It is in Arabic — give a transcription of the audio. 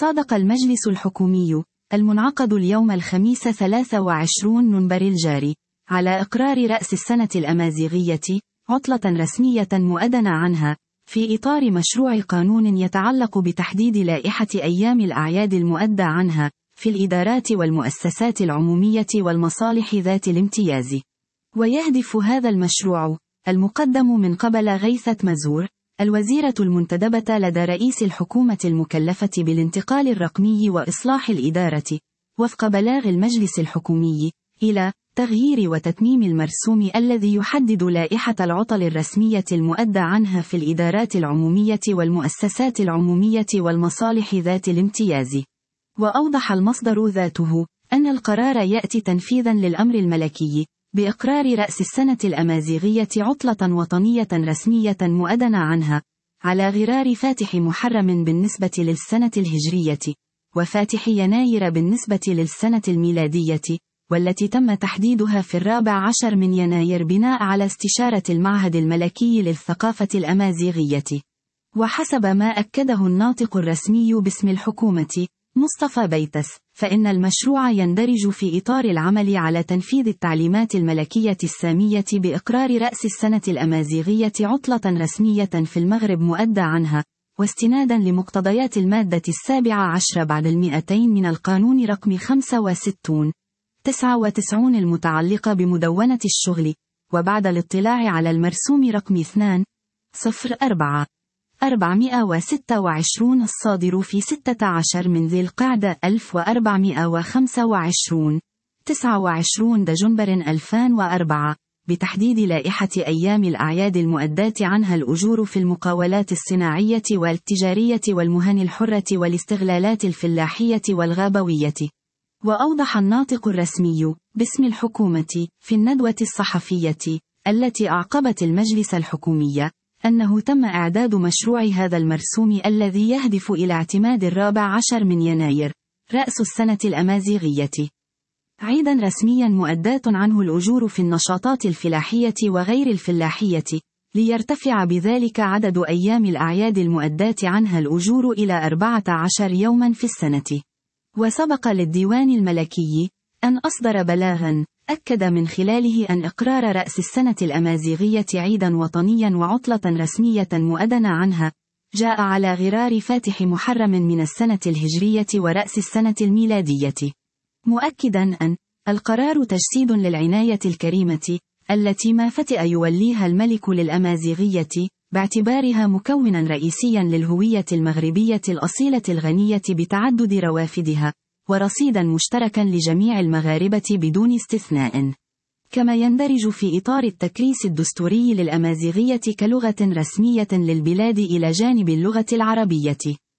صادق المجلس الحكومي المنعقد اليوم الخميس 23 نوفمبر الجاري على إقرار رأس السنة الأمازيغية عطلة رسمية مؤدنة عنها في إطار مشروع قانون يتعلق بتحديد لائحة أيام الأعياد المؤدى عنها في الإدارات والمؤسسات العمومية والمصالح ذات الامتياز. ويهدف هذا المشروع المقدم من قبل غيثة مزور الوزيرة المنتدبة لدى رئيس الحكومة المكلفة بالانتقال الرقمي وإصلاح الإدارة وفق بلاغ المجلس الحكومي إلى تغيير وتتميم المرسوم الذي يحدد لائحة العطل الرسمية المؤدى عنها في الإدارات العمومية والمؤسسات العمومية والمصالح ذات الامتياز. وأوضح المصدر ذاته أن القرار يأتي تنفيذا للأمر الملكي بإقرار رأس السنة الأمازيغية عطلة وطنية رسمية مؤدنة عنها على غرار فاتح محرم بالنسبة للسنة الهجرية وفاتح يناير بالنسبة للسنة الميلادية، والتي تم تحديدها في 14 من يناير بناء على استشارة المعهد الملكي للثقافة الأمازيغية. وحسب ما أكده الناطق الرسمي باسم الحكومة مصطفى بيتس، فإن المشروع يندرج في إطار العمل على تنفيذ التعليمات الملكية السامية بإقرار رأس السنة الأمازيغية عطلة رسمية في المغرب مؤدى عنها، واستنادا لمقتضيات المادة 17 بعد 200 من القانون رقم 65/99 المتعلقة بمدونة الشغل، وبعد الاطلاع على المرسوم رقم 2/0426 الصادر في 16 من ذي القعدة 1425 29 دجنبر 2004 بتحديد لائحة أيام الأعياد المؤداة عنها الأجور في المقاولات الصناعية والتجارية والمهن الحرة والاستغلالات الفلاحية والغابوية. وأوضح الناطق الرسمي باسم الحكومة في الندوة الصحفية التي أعقبت المجلس الحكومي أنه تم إعداد مشروع هذا المرسوم الذي يهدف إلى اعتماد 14 من يناير رأس السنة الأمازيغية عيدا رسميا مؤداة عنه الأجور في النشاطات الفلاحية وغير الفلاحية، ليرتفع بذلك عدد أيام الأعياد المؤداة عنها الأجور إلى 14 يوما في السنة. وسبق للديوان الملكي أن أصدر بلاغا أكد من خلاله أن إقرار رأس السنة الأمازيغية عيدا وطنيا وعطلة رسمية مؤدنة عنها جاء على غرار فاتح محرم من السنة الهجرية ورأس السنة الميلادية، مؤكدا أن القرار تجسيد للعناية الكريمة التي ما فتئ يوليها الملك للأمازيغية باعتبارها مكونا رئيسيا للهوية المغربية الأصيلة الغنية بتعدد روافدها، ورصيدا مشتركا لجميع المغاربة بدون استثناء، كما يندرج في إطار التكريس الدستوري للأمازيغية كلغة رسمية للبلاد إلى جانب اللغة العربية.